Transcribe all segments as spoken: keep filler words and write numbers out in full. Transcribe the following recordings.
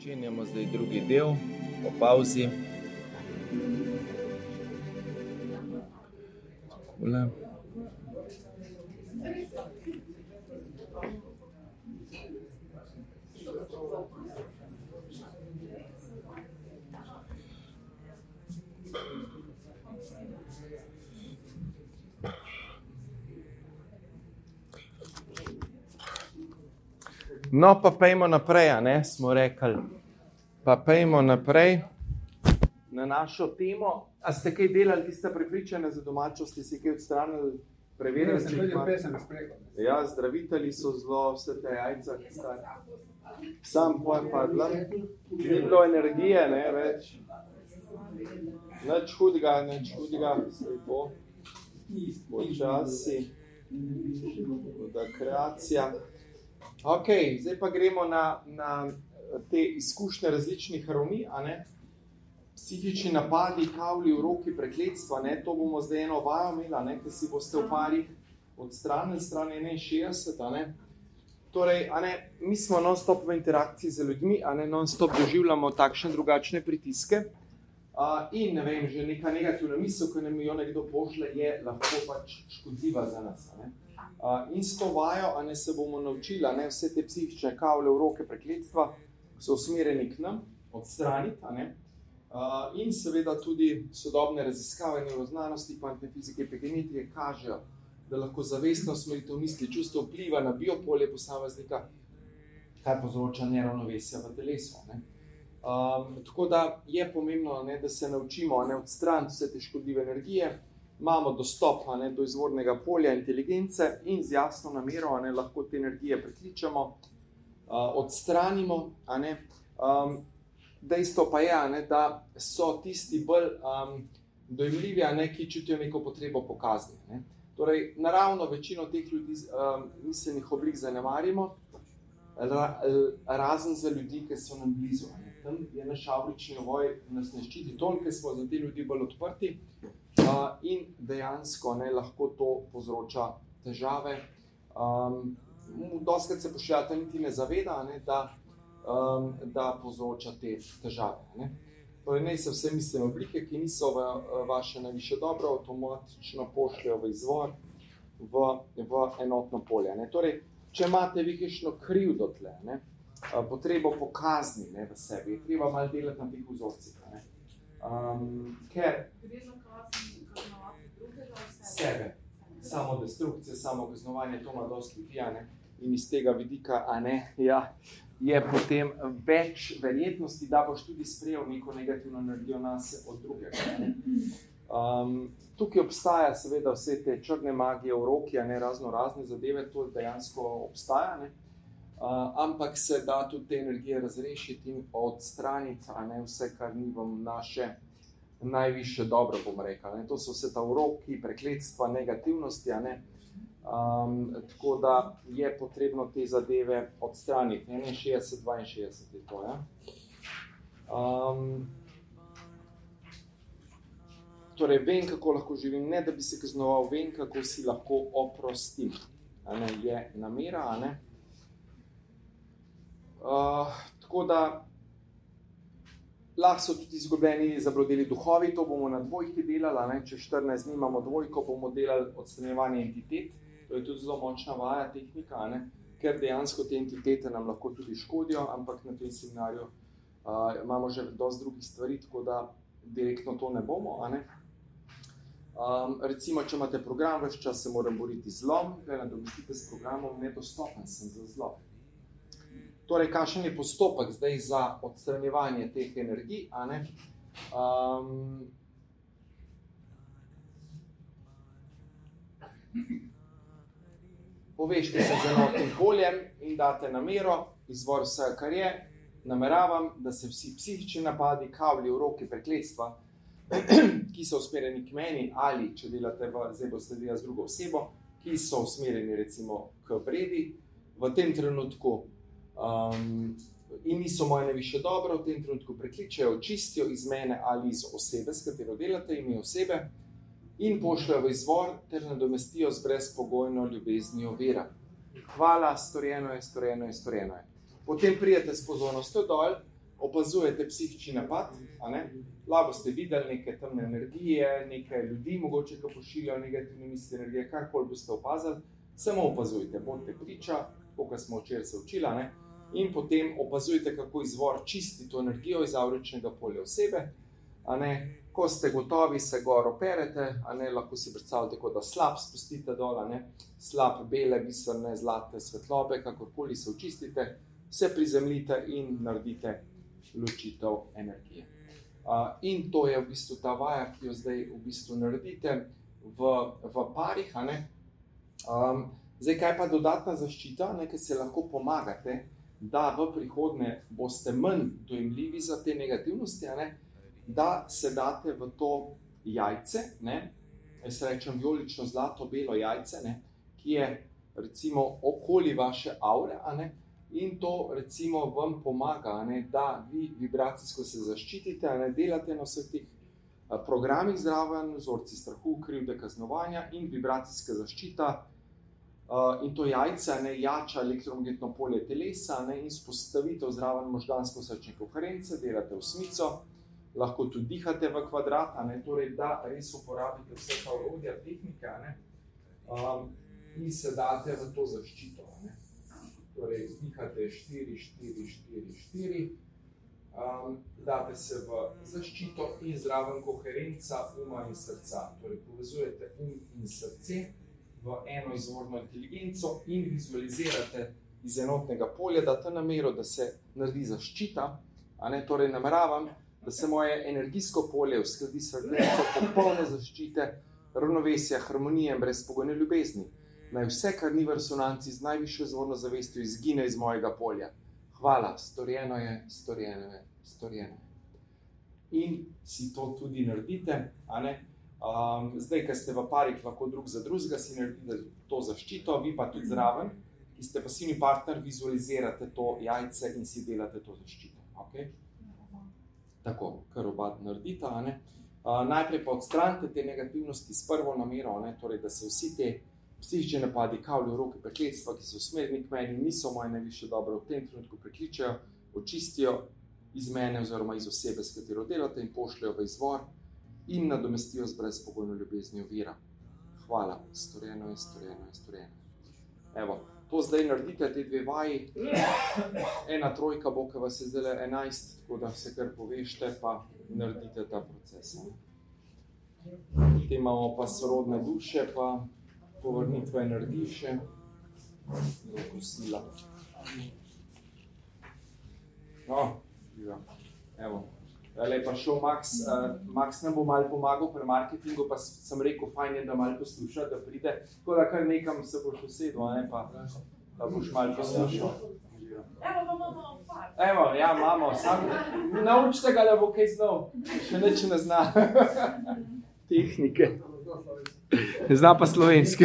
Začenjamo zdaj drugi del, po pauzi. Takole. No, pa pejmo naprej, a ne, smo rekli. Pa pejmo naprej na našo temo. A ste kaj delali, ki ste pripričani za domačost, ste si kaj odstranili, preverili? Ne, sem tudi pesem spreko. Ja, zdravitelji so zelo, vse te jajca, ki sta. Sam poj padla. Ni bilo energije, ne, več. Nič hudega, nič hudega, se bo. Počasi. Da kreacija. Ok, zdaj pa gremo na, na te izkušnje različnih ravni, a ne? Psihični napadi, kavli, uroki, prekletstva, ne? To bomo zdaj eno vajo imeli, ne? Ki si boste v parih odstranili strani enainšestdeset, a ne? Torej, a ne, mi smo non-stop v interakciji z ljudmi, a ne, non-stop doživljamo takšne drugačne pritiske. Uh, in ne vem, že neka negativna misel, ko nam jo nekdo pošle, je lahko pač škodljiva za nas, a ne? Uh, in s to vajo, a ne, se bomo naučili, a ne, vse te psihične kavle, uroke, prekletstva so usmerjeni k nam, odstraniti, a ne. Uh, in seveda tudi sodobne raziskave neuroznanosti, kvantne fizike, epigenetrije kažejo, da lahko zavestna usmeritev misli, čustev vpliva na biopolje posameznika, kar povzroča neravnovesja v telesu, a ne. Um, tako da je pomembno, ne, da se naučimo, ne, odstraniti vse te škodljive energije. Imamo dostop, a ne, do izvornega polja inteligence in z jasno namero, a ne, lahko te energije prekličemo, uh, odstranimo, a ne. Um, dejstvo pa je, a ne, da so tisti bolj um, dojemljivi, a ne, ki čutijo neko potrebo po kazni, ne. Torej, naravno večino teh ljudi um, miselnih oblik zanemarimo, ra, razen za ljudi, ki so nam blizu, a ne. Tam je naš avlični ovoj, nas ne ščiti toliko, ker smo za te ljudi bolj odprti. Uh, in dejansko, ne, lahko to povzroča težave. Um, dostikrat se pošiljata niti ne zaveda, ne, da, um, da povzroča te težave. Ne. Torej, ne se vse mislene oblike, ki niso v, v vaše najvišje dobro, avtomatično pošljajo v izvor, v, v enotno polje. Ne. Torej, če imate vi kakšno krivdo tle, ne, potrebo po kazni, ne, v sebi, je treba malo delati na teh vzorcih. Ne. Um, ker sebe, samo destrukcije, samo kaznovanje, to ima dosti ljudi, a ne, in iz tega vidika, a ne, ja, je potem več verjetnosti, da boš tudi sprejel neko negativno energijo nase od drugega, ne. Um, tukaj obstaja seveda vse te črne magije, uroki, a ne, razno razne zadeve, to dejansko obstaja, ne. Uh, ampak se da tudi te energije razrešiti in odstraniti, a ne, vse, kar ni vam naše najvišje dobro, bom rekel, ne. To so vse ta uroki, prekletstva, negativnosti, a ne. Um, tako da je potrebno te zadeve odstraniti. enainšestdeset, dvainšestdeset je to, ja. Um, torej, vem, kako lahko živim, ne da bi se kaznoval, vem, kako si lahko oprostim, a ne, je namera, a ne. Uh, tako da lahko so tudi izgubljeni, zablodeli duhovi, to bomo na dvojki delali, ne? Če štirinajst dni imamo dvojko, bomo delali odstranjevanje entitet, to je tudi zelo močna vaja, tehnika, ne? Ker dejansko te entitete nam lahko tudi škodijo, ampak na tem seminarju uh, imamo že dosti drugih stvari, tako da direktno to ne bomo, a ne? Um, recimo, če imate program, ves čas se moram boriti z zlom, kaj nadomestite s programom, nedostopen sem za zlo. Torej, kakšen je postopek zdaj za odstranjevanje teh energij, a ne? Um, povežite se z enotnim poljem in date namero, izvor vsega, kar je, nameravam, da se vsi psihični napadi, kavli, uroki, prekletstva, ki so usmerjeni k meni, ali če delate v, zdaj boste delali z drugo osebo, ki so usmerjeni recimo k bredi, v tem trenutku Um, in niso moje najvišje dobro, v tem trenutku prekličajo, čistijo iz mene ali iz osebe, s katero delate, ime osebe, in pošljajo v izvor ter nadomestijo z brezpogojno ljubeznijo vera. Hvala, storjeno je, storjeno je, storjeno je. Potem prijete s pozornostjo dol, opazujete psihični napad, a ne? Lahko ste videli neke temne energije, neke ljudi, mogoče, ki pošiljajo negativne misli energije, karkoli boste opazili, samo opazujte, bodite priča, koliko smo včeraj se učili, a ne? In potem opazujte, kako izvor čisti to energijo iz avričnega polja osebe, a ne? Ko ste gotovi, se gor operete, a ne, lahko si predstavljate, tako da slab spustite dol, a ne, slab, bele, biserne, zlate svetlobe, kakorkoli se očistite, se prizemljite in naredite ločitev energije. Uh, in to je v bistvu ta vaja, ki jo zdaj v bistvu naredite v, v parih, a ne. Um, zdaj, kaj pa dodatna zaščita, ne, ki se lahko pomagate, da v prihodnje boste manj dojemljivi za te negativnosti, a ne, da se date v to jajce, ne, jaz rečem vijolično, zlato, belo jajce, ne, ki je recimo okoli vaše aure, a ne, in to recimo vam pomaga, a ne, da vi vibracijsko se zaščitite, a ne, delate na vseh teh programih zraven, vzorci strahu, krivde, kaznovanja in vibracijska zaščita. Uh, in to jajce, ne, jača elektromagnetno polje telesa, ne, in spostavitev zraven možgansko-srčne koherence, delate osmico, lahko tudi dihate v kvadrat, a ne, torej da res uporabite vse ta orodja, tehnike, a ne, um, in se date v to zaščito, a ne. Torej, dihate štiri, štiri, štiri, štiri, um, date se v zaščito in zraven koherenca uma in srca. Torej, povezujete um in srce v eno izvorno inteligenco in vizualizirate iz enotnega polja, date namero, da se naredi zaščita, a ne, torej nameravam, da se moje energijsko polje uskladi s frekvenco popolne zaščite, ravnovesja, harmonije in brezpogojne ljubezni. Naj vse, kar ni v resonanci z najvišjo izvorno zavestjo, izgine iz mojega polja. Hvala, storjeno je, storjeno je, storjeno je. In si to tudi naredite, a ne? Um, zdaj, ko ste v parih, lahko drug za drugega si naredite to zaščito, vi pa tudi zraven, ki ste pasivni partner, vizualizirate to jajce in si delate to zaščito. Okay? Tako, kar oba naredita, a ne. Uh, najprej pa odstranite te negativnosti s prvo namero, a ne, torej, da se vsi te psihični napadi, kavlje, roke, prekletstva, ki so usmerjeni k meni, niso moje najvišje dobro, v tem trenutku prekličejo, očistijo iz mene oziroma iz osebe, s katero delate in pošljajo v izvor in nadomestijo z brezpogojno ljubeznijo vira. Hvala, storjeno je, storjeno je, storjeno. Evo, to zdaj naredite, te dve vaji, ena trojka bo, ki vas je zdaj enajst, tako da se kar povešte, pa naredite ta proces. Potem imamo pa sorodne duše, pa povrnitve energije še, veliko sila. No, evo. Lej, pa šel Max, uh, Max nam bo malo pomagal pri marketingu, pa sem rekel, fajn je, da malo posluša, da pride, tako da kar nekam se boš usedel, ne, pa da boš malo poslušal. Evo, pa imamo par. Evo, ja, imamo, sam naučite ga, da bo kaj znal, še nič ne zna. Tehnike. Zna pa slovenski.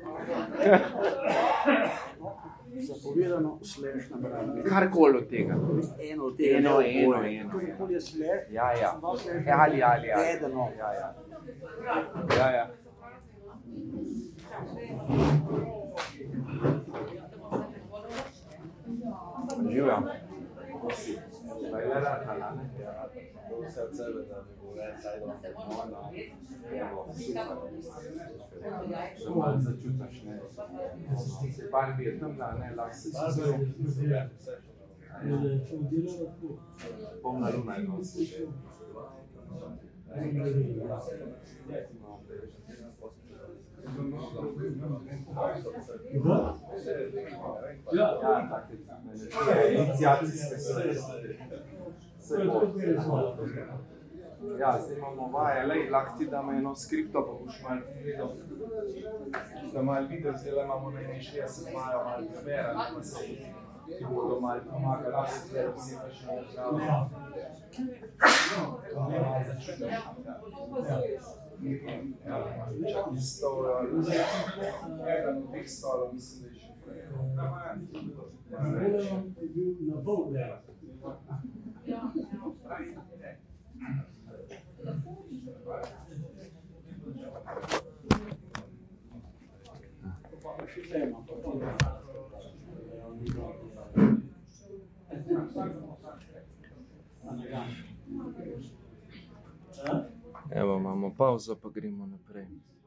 Zapovedano slash nabrati. Karkoli od tega. Eno od tega. Eno, eno, eno. Kako je slash? Ja, ja. Ali, ali, ali. Edeno. Ja, ja. Ja, ja. Živjo. Zdaj le ratala, ne? Vse od sebe, da bi bo več sajdo. Evo, super. Še malo začutaš, ne? Se barvi je temna, ne? Lahko se si zelo. Polna luna je nosi. Ja, tako je. Inicijacijske se ja, zdaj imamo vaje, lej, lahko ti damo eno skripto, pa boš malo gledal, da malo videl, zdaj imamo na ene šestdeset vajo, malo preberali, pa se ti bodo malo pomagali, lahko se zdaj vsi pa še napravljamo. Malo začutaš. Ja, čak iz stola, eden od teh stolov, mislim, da je še prej. Je bil na pol dela. Evo, imamo pauzo, pa gremo naprej.